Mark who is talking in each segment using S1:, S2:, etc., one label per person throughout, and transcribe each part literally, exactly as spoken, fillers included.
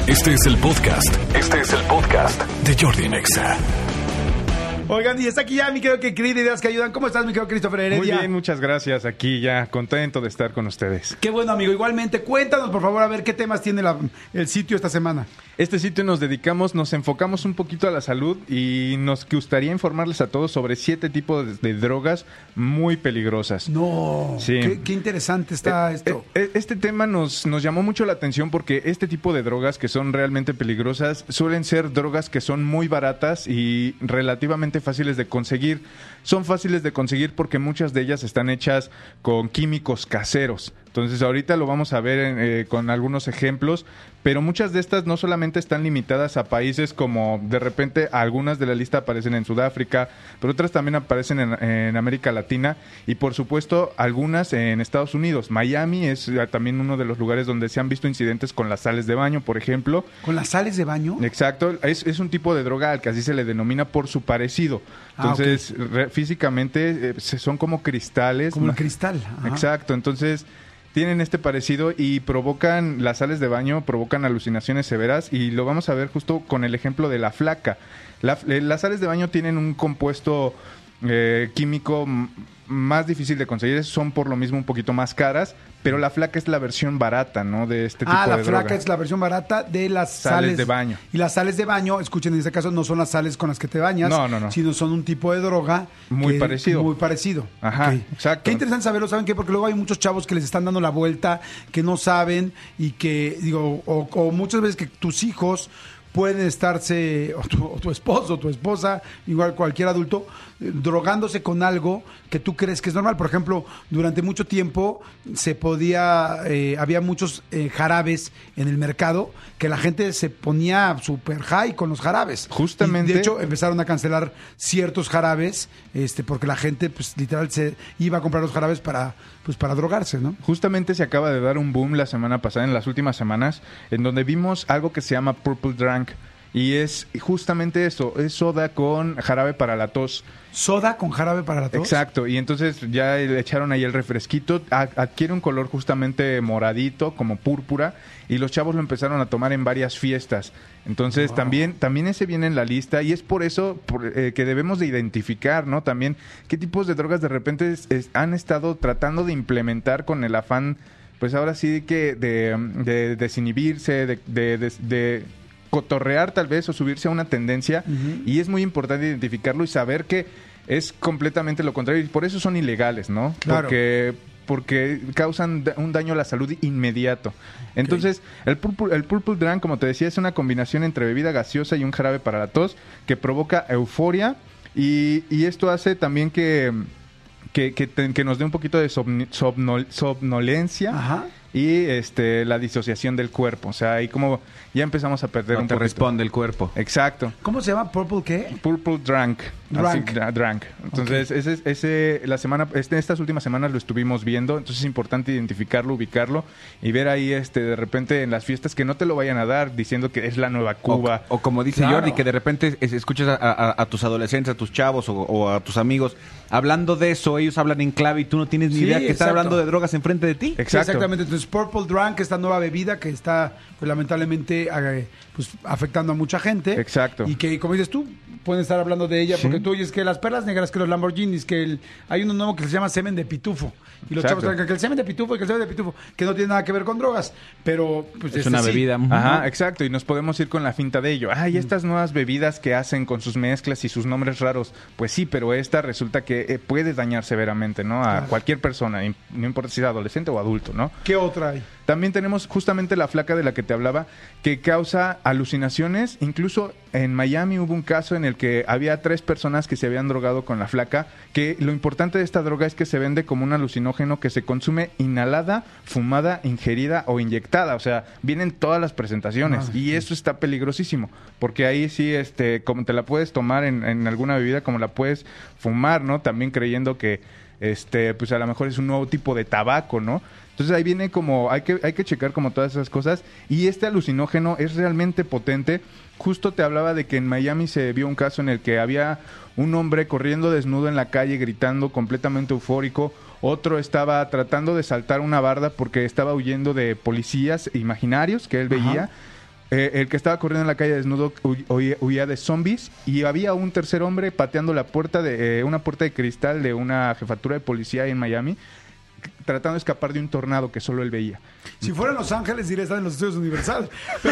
S1: Este es el podcast. Este es el podcast de Jordi Nexa.
S2: Oigan, y está aquí ya mi querido que querida Ideas que Ayudan. ¿Cómo estás, mi querido Christopher Heredia?
S3: Muy bien, muchas gracias. Aquí ya contento de estar con ustedes.
S2: Qué bueno, amigo. Igualmente, cuéntanos, por favor, a ver qué temas tiene la, el sitio esta semana.
S3: Este sitio nos dedicamos, nos enfocamos un poquito a la salud y nos gustaría informarles a todos sobre siete tipos de, de drogas muy peligrosas.
S2: No,
S3: sí.
S2: qué, qué interesante está
S3: eh,
S2: esto.
S3: Eh, este tema nos, nos llamó mucho la atención porque este tipo de drogas que son realmente peligrosas suelen ser drogas que son muy baratas y relativamente fáciles de conseguir. Son fáciles de conseguir porque muchas de ellas están hechas con químicos caseros. Entonces ahorita lo vamos a ver en, eh, con algunos ejemplos, pero muchas de estas no solamente están limitadas a países como de repente algunas de la lista aparecen en Sudáfrica, pero otras también aparecen en, en América Latina y por supuesto algunas en Estados Unidos. Miami es también uno de los lugares donde se han visto incidentes con las sales de baño, por ejemplo.
S2: ¿Con las sales de baño?
S3: Exacto, es, es un tipo de droga al que así se le denomina por su parecido. Entonces, ah, okay. re, físicamente eh, son como cristales.
S2: Como el cristal. Ajá.
S3: Exacto, entonces tienen este parecido y provocan, las sales de baño provocan alucinaciones severas y lo vamos a ver justo con el ejemplo de la flaca. La, las sales de baño tienen un compuesto eh, químico más difícil de conseguir, son por lo mismo un poquito más caras, pero la flaca es la versión barata, ¿no? De este tipo
S2: ah,
S3: de droga.
S2: Ah, la flaca es la versión barata de las sales,
S3: sales de baño.
S2: Y las sales de baño, escuchen, en este caso no son las sales con las que te bañas,
S3: no, no, no.
S2: sino son un tipo de droga
S3: muy
S2: que,
S3: parecido.
S2: Muy parecido.
S3: Ajá, okay. Exacto.
S2: Qué interesante saberlo, ¿saben qué? Porque luego hay muchos chavos que les están dando la vuelta, que no saben y que, digo, o, o muchas veces que tus hijos pueden estarse, o tu, o tu esposo, o tu esposa, igual cualquier adulto, eh, drogándose con algo que tú crees que es normal. Por ejemplo, durante mucho tiempo se podía, eh, había muchos eh, jarabes en el mercado que la gente se ponía super high con los jarabes.
S3: Justamente.
S2: Y de hecho, empezaron a cancelar ciertos jarabes, este, porque la gente, pues, literal, se iba a comprar los jarabes para, pues, para drogarse, ¿no?
S3: Justamente se acaba de dar un boom la semana pasada, en las últimas semanas, en donde vimos algo que se llama Purple Drank. Y es justamente eso, es soda con jarabe para la tos.
S2: ¿Soda con jarabe para la tos?
S3: Exacto, y entonces ya le echaron ahí el refresquito, adquiere un color justamente moradito, como púrpura, y los chavos lo empezaron a tomar en varias fiestas. Entonces wow. también, también ese viene en la lista, y es por eso por, eh, que debemos de identificar, ¿no? También qué tipos de drogas de repente es, es, han estado tratando de implementar con el afán, pues ahora sí que de, de desinhibirse, de... de, de, de cotorrear tal vez o subirse a una tendencia, uh-huh. y es muy importante identificarlo y saber que es completamente lo contrario y por eso son ilegales, ¿no?
S2: Claro.
S3: Porque porque causan un daño a la salud inmediato. Entonces, okay. el purple, el Purple Drank, como te decía, es una combinación entre bebida gaseosa y un jarabe para la tos que provoca euforia y, y esto hace también que que, que, te, que nos dé un poquito de somn, somnol, somnolencia.
S2: Ajá.
S3: Y este la disociación del cuerpo, o sea, ahí como ya empezamos a perder
S4: no
S3: un
S4: te
S3: poquito.
S4: Responde el cuerpo.
S3: Exacto.
S2: ¿Cómo se llama? ¿Purple qué?
S3: Purple Drank.
S2: Drank.
S3: Así, drank. Entonces, okay. ese, ese, la semana, este, estas últimas semanas lo estuvimos viendo, entonces es importante identificarlo, ubicarlo y ver ahí este de repente en las fiestas que no te lo vayan a dar diciendo que es la nueva Cuba.
S4: O, o como dice claro. Jordi, que de repente es, escuchas a, a, a tus adolescentes, a tus chavos o, o a tus amigos hablando de eso, ellos hablan en clave y tú no tienes ni sí, idea que exacto. están hablando de drogas enfrente de ti.
S2: Exacto. Sí, exactamente. Entonces, Purple Drank, esta nueva bebida que está pues, lamentablemente eh, pues, afectando a mucha gente.
S3: Exacto.
S2: Y que, como dices tú, pueden estar hablando de ella, sí. porque tú oyes que las perlas negras, que los Lamborghinis, que el, hay uno nuevo que se llama semen de pitufo. Y los Exacto. chavos traen que el semen de pitufo y que el semen de pitufo, que no tiene nada que ver con drogas, pero pues
S4: es
S2: este,
S4: una
S2: sí.
S4: bebida.
S3: Ajá, exacto, y nos podemos ir con la finta de ello. Ay, estas nuevas bebidas que hacen con sus mezclas y sus nombres raros, pues sí, pero esta resulta que eh, puede dañar severamente, ¿no? A claro. cualquier persona, no importa si es adolescente o adulto, ¿no?
S2: ¿Qué otra hay?
S3: También tenemos justamente la flaca de la que te hablaba, que causa alucinaciones. Incluso en Miami hubo un caso en el que había tres personas que se habían drogado con la flaca, que lo importante de esta droga es que se vende como un alucinógeno que se consume inhalada, fumada, ingerida o inyectada. O sea, vienen todas las presentaciones. Ah, y sí. eso está peligrosísimo, porque ahí sí, este, como te la puedes tomar en, en alguna bebida, como la puedes fumar, ¿no? También creyendo que, este, pues a lo mejor es un nuevo tipo de tabaco, ¿no? Entonces ahí viene como, hay que, hay que checar como todas esas cosas. Y este alucinógeno es realmente potente. Justo te hablaba de que en Miami se vio un caso en el que había un hombre corriendo desnudo en la calle, gritando, completamente eufórico. Otro estaba tratando de saltar una barda porque estaba huyendo de policías imaginarios que él veía. Ajá. Eh, el que estaba corriendo en la calle desnudo huía, huía de zombies y había un tercer hombre pateando la puerta de eh, una puerta de cristal de una jefatura de policía en Miami, tratando de escapar de un tornado que solo él veía.
S2: Si fuera en Los Ángeles, diría estar en los estudios Universal.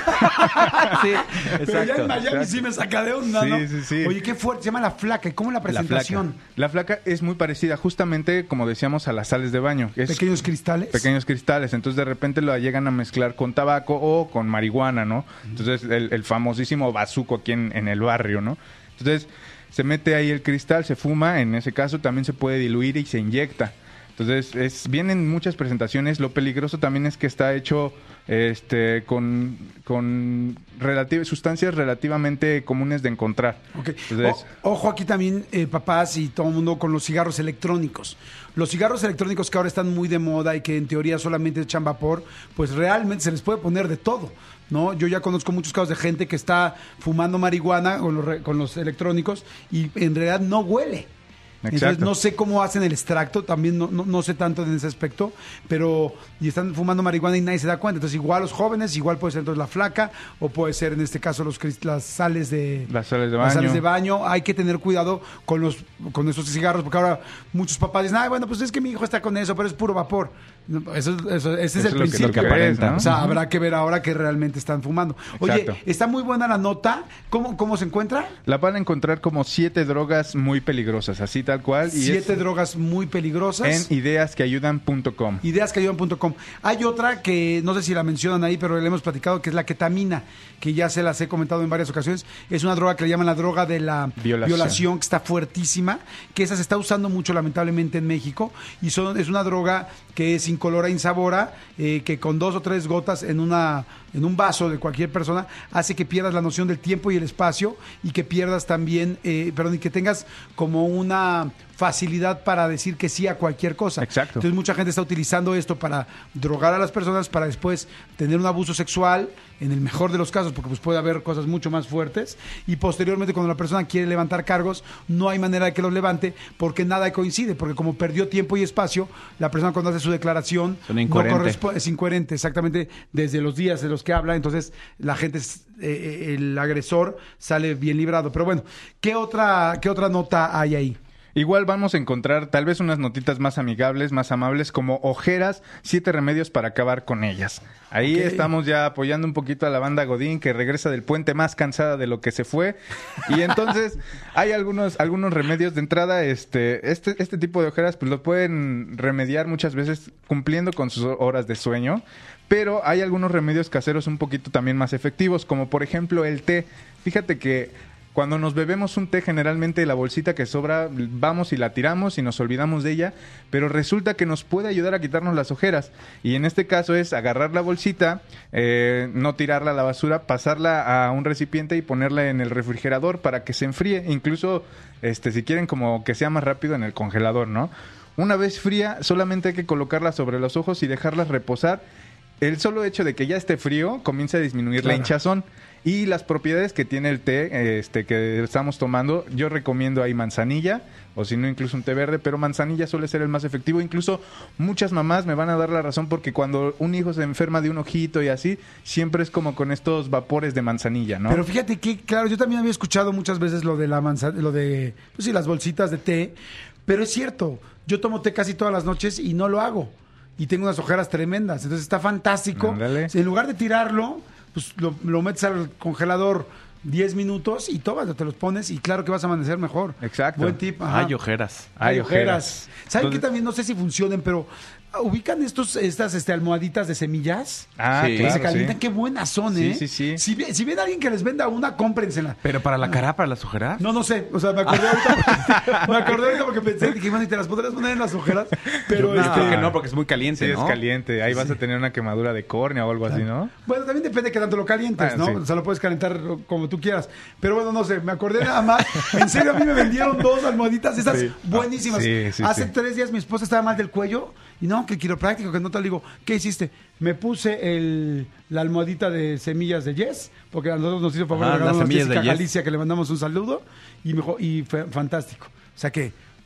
S4: Sí,
S2: Pero ya en Miami exacto. sí me saca de onda,
S3: sí,
S2: ¿no?
S3: Sí, sí.
S2: Oye, qué fuerte. Se llama La Flaca. ¿Y cómo la presentación?
S3: La flaca. la flaca es muy parecida, justamente, como decíamos, a las sales de baño. Es
S2: ¿Pequeños cristales?
S3: Pequeños cristales. Entonces, de repente lo llegan a mezclar con tabaco o con marihuana, ¿no? Entonces, el, el famosísimo bazuco aquí en, en el barrio, ¿no? Entonces, se mete ahí el cristal, se fuma. En ese caso, también se puede diluir y se inyecta. Entonces, es, vienen muchas presentaciones. Lo peligroso también es que está hecho este, con, con relativ- sustancias relativamente comunes de encontrar.
S2: Okay.
S3: Entonces,
S2: o, ojo aquí también, eh, papás y todo el mundo, con los cigarros electrónicos. Los cigarros electrónicos que ahora están muy de moda y que en teoría solamente echan vapor, pues realmente se les puede poner de todo, ¿no? Yo ya conozco muchos casos de gente que está fumando marihuana con los, re- con los electrónicos y en realidad no huele. Entonces
S3: exacto.
S2: no sé cómo hacen el extracto, también no, no, no sé tanto en ese aspecto, pero y están fumando marihuana y nadie se da cuenta. Entonces igual los jóvenes, igual puede ser entonces la flaca, o puede ser en este caso los crist- las sales de
S3: Las sales de
S2: las
S3: baño.
S2: sales de baño. Hay que tener cuidado con los con esos cigarros, porque ahora muchos papás dicen, ay, bueno, pues es que mi hijo está con eso, pero es puro vapor. Eso, eso, ese
S3: Eso
S2: es el
S3: es lo que-
S2: principio.
S3: lo que aparenta, ¿no?
S2: O sea, habrá que ver ahora que realmente están fumando. Oye,
S3: Exacto.
S2: está muy buena la nota. ¿Cómo, cómo se encuentra?
S3: La van a encontrar como siete drogas muy peligrosas, así tal cual. Y
S2: Siete
S3: es
S2: drogas muy peligrosas.
S3: en ideas que ayudan punto com.
S2: ideas que ayudan punto com. Hay otra que no sé si la mencionan ahí, pero le hemos platicado, que es la ketamina, que ya se las he comentado en varias ocasiones. Es una droga que le llaman la droga de la violación,
S3: Violación.
S2: que está fuertísima, que esa se está usando mucho lamentablemente en México, y son, es una droga que es incolora, insabora, eh, que con dos o tres gotas en una en un vaso de cualquier persona hace que pierdas la noción del tiempo y el espacio, y que pierdas también, eh, perdón, y que tengas como una facilidad para decir que sí a cualquier cosa.
S3: Exacto.
S2: Entonces mucha gente está utilizando esto para drogar a las personas, para después tener un abuso sexual, en el mejor de los casos, porque pues puede haber cosas mucho más fuertes, y posteriormente cuando la persona quiere levantar cargos, no hay manera de que los levante, porque nada coincide, porque como perdió tiempo y espacio, la persona cuando hace su declaración
S4: Son
S2: no
S4: incoherente.
S2: correspo- es incoherente, exactamente, desde los días de los que habla. Entonces la gente, es- eh, el agresor sale bien librado. Pero bueno, ¿qué otra, qué otra nota hay ahí?
S3: Igual vamos a encontrar tal vez unas notitas más amigables, más amables, como ojeras, siete remedios para acabar con ellas. Ahí
S2: Ok.
S3: estamos ya apoyando un poquito a la banda Godín, que regresa del puente más cansada de lo que se fue. Y entonces hay algunos, algunos remedios de entrada. Este, este, este tipo de ojeras pues lo pueden remediar muchas veces cumpliendo con sus horas de sueño. Pero hay algunos remedios caseros un poquito también más efectivos, como por ejemplo el té. Fíjate que cuando nos bebemos un té, generalmente la bolsita que sobra, vamos y la tiramos y nos olvidamos de ella, pero resulta que nos puede ayudar a quitarnos las ojeras. Y en este caso es agarrar la bolsita, eh, no tirarla a la basura, pasarla a un recipiente y ponerla en el refrigerador para que se enfríe. Incluso, este, si quieren como que sea más rápido, en el congelador, ¿no? Una vez fría, solamente hay que colocarla sobre los ojos y dejarlas reposar. El solo hecho de que ya esté frío comienza a disminuir
S2: Claro.
S3: la hinchazón. Y las propiedades que tiene el té este, que estamos tomando, yo recomiendo ahí manzanilla, o si no incluso un té verde, pero manzanilla suele ser el más efectivo. Incluso muchas mamás me van a dar la razón, porque cuando un hijo se enferma de un ojito y así, siempre es como con estos vapores de manzanilla, ¿no?
S2: Pero fíjate que, claro, yo también había escuchado muchas veces lo de la manzana, lo de, pues sí, las bolsitas de té, pero es cierto, yo tomo té casi todas las noches y no lo hago, y tengo unas ojeras tremendas, entonces está fantástico.
S3: Ándale.
S2: En lugar de tirarlo, pues lo, lo metes al congelador diez minutos y tomas, te los pones y claro que vas a amanecer mejor.
S3: Exacto.
S2: Buen tip. Ajá.
S4: Hay ojeras.
S2: Hay
S3: Hay
S2: ojeras.
S3: ojeras.
S2: ¿Saben
S3: Entonces-
S2: qué también? No sé si funcionen, pero ¿ubican estos, estas este, almohaditas de semillas?
S3: Ah,
S4: Sí.
S2: Que
S3: claro,
S2: se calientan,
S3: sí.
S2: qué buenas son,
S3: Sí,
S2: ¿eh?
S3: sí, sí.
S2: Si, ve- si ven a alguien que les venda una, cómprensela.
S4: Pero para la cara, para las ojeras.
S2: No, no sé. O sea, me acordé ahorita. me acordé ahorita porque pensé, dije, bueno, ¿y te las podrías poner en las ojeras? Pero
S4: Yo
S2: este,
S4: creo que no, porque es muy caliente,
S3: Sí,
S4: ¿no?
S3: es caliente. Ahí vas a tener una quemadura de córnea o algo así, ¿no?
S2: Bueno, también depende de qué tanto lo calientes,
S3: Ah,
S2: ¿no?
S3: sí.
S2: O sea, lo puedes calentar como tú quieras. Pero bueno, no sé, me acordé nada más. En serio, a mí me vendieron dos almohaditas, esas
S3: Sí.
S2: buenísimas.
S3: Sí, sí,
S2: Hace
S3: sí.
S2: tres días mi esposa estaba mal del cuello y no, que quiropráctico, que no te digo, ¿qué hiciste? Me puse el, la almohadita de semillas de Yes, porque a nosotros nos hizo favor
S4: Ah,
S2: de regalarnos
S4: las semillas de
S2: Jessica
S4: Yes.
S2: Galicia, que le mandamos un saludo, y, me, dijo, y fue fantástico. O sea que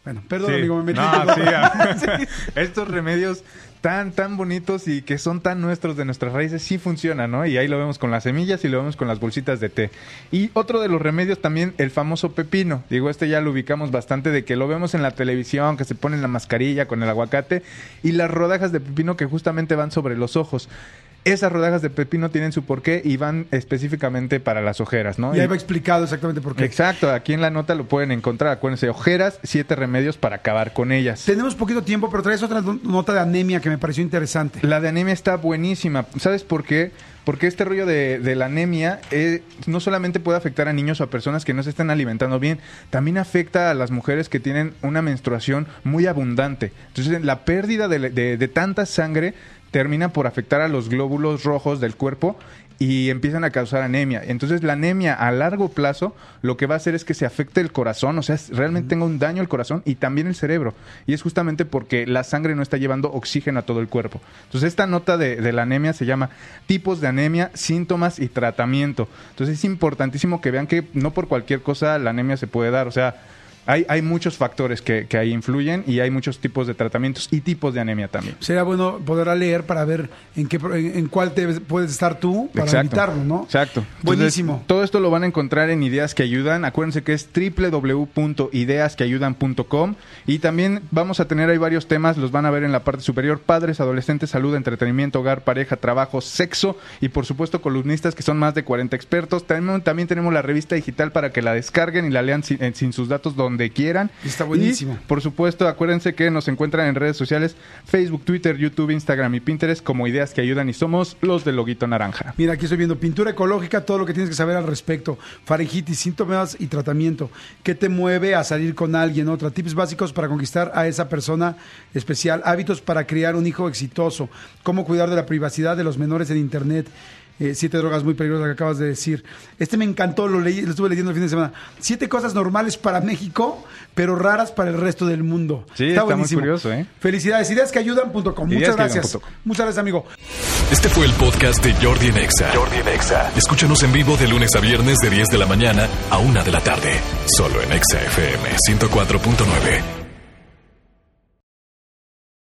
S2: Bueno, perdón,
S3: Sí.
S2: amigo, me metí.
S3: No, sí, ah, estos remedios tan, tan bonitos y que son tan nuestros de nuestras raíces, sí funcionan, ¿no? Y ahí lo vemos con las semillas y lo vemos con las bolsitas de té. Y otro de los remedios también, el famoso pepino. Digo, este ya lo ubicamos bastante, de que lo vemos en la televisión, que se pone la mascarilla con el aguacate, y las rodajas de pepino que justamente van sobre los ojos. Esas rodajas de pepino tienen su porqué y van específicamente para las ojeras, ¿no?
S2: Y ahí va explicado exactamente por qué.
S3: Exacto, aquí en la nota lo pueden encontrar. Acuérdense, ojeras, siete remedios para acabar con ellas.
S2: Tenemos poquito tiempo, pero traes otra nota de anemia que me pareció interesante.
S3: La de anemia está buenísima. ¿Sabes por qué? Porque este rollo de, de la anemia eh, no solamente puede afectar a niños o a personas que no se están alimentando bien, también afecta a las mujeres que tienen una menstruación muy abundante. Entonces, la pérdida de, de, de tanta sangre termina por afectar a los glóbulos rojos del cuerpo y empiezan a causar anemia. Entonces, la anemia a largo plazo lo que va a hacer es que se afecte el corazón, o sea, realmente tenga un daño al corazón y también el cerebro. Y es justamente porque la sangre no está llevando oxígeno a todo el cuerpo. Entonces, esta nota de, de la anemia se llama tipos de anemia, síntomas y tratamiento. Entonces, es importantísimo que vean que no por cualquier cosa la anemia se puede dar, o sea, Hay, hay muchos factores que, que ahí influyen y hay muchos tipos de tratamientos y tipos de anemia también.
S2: Sería bueno poder leer para ver en qué en, en cuál te puedes estar tú para
S3: Exacto.
S2: evitarlo, ¿no?
S3: Exacto.
S2: Buenísimo.
S3: Entonces, todo esto lo van a encontrar en Ideas que Ayudan. Acuérdense que es doble u doble u doble u punto ideas que ayudan punto com y también vamos a tener ahí varios temas, los van a ver en la parte superior: padres, adolescentes, salud, entretenimiento, hogar, pareja, trabajo, sexo y por supuesto columnistas que son más de cuarenta expertos. También, también tenemos la revista digital para que la descarguen y la lean sin, sin sus datos donde quieran.
S2: Está buenísimo.
S3: Y, por supuesto, acuérdense que nos encuentran en redes sociales: Facebook, Twitter, YouTube, Instagram y Pinterest como Ideas que Ayudan, y somos los del loguito naranja.
S2: Mira, aquí estoy viendo pintura ecológica, todo lo que tienes que saber al respecto, faringitis, síntomas y tratamiento, qué te mueve a salir con alguien, otra, tips básicos para conquistar a esa persona especial, hábitos para criar un hijo exitoso, cómo cuidar de la privacidad de los menores en internet. Eh, siete drogas muy peligrosas que acabas de decir. Este me encantó, lo leí, lo estuve leyendo el fin de semana. Siete cosas normales para México, pero raras para el resto del mundo.
S3: Sí, está, está muy curioso, ¿eh?
S2: Felicidades, ideas que ayudan punto com. Muchas gracias. Muchas gracias, amigo.
S1: Este fue el podcast de Jordi en Exa. Jordi en Exa. Escúchanos en vivo de lunes a viernes de diez de la mañana a una de la tarde. Solo en Exa F M ciento cuatro punto nueve.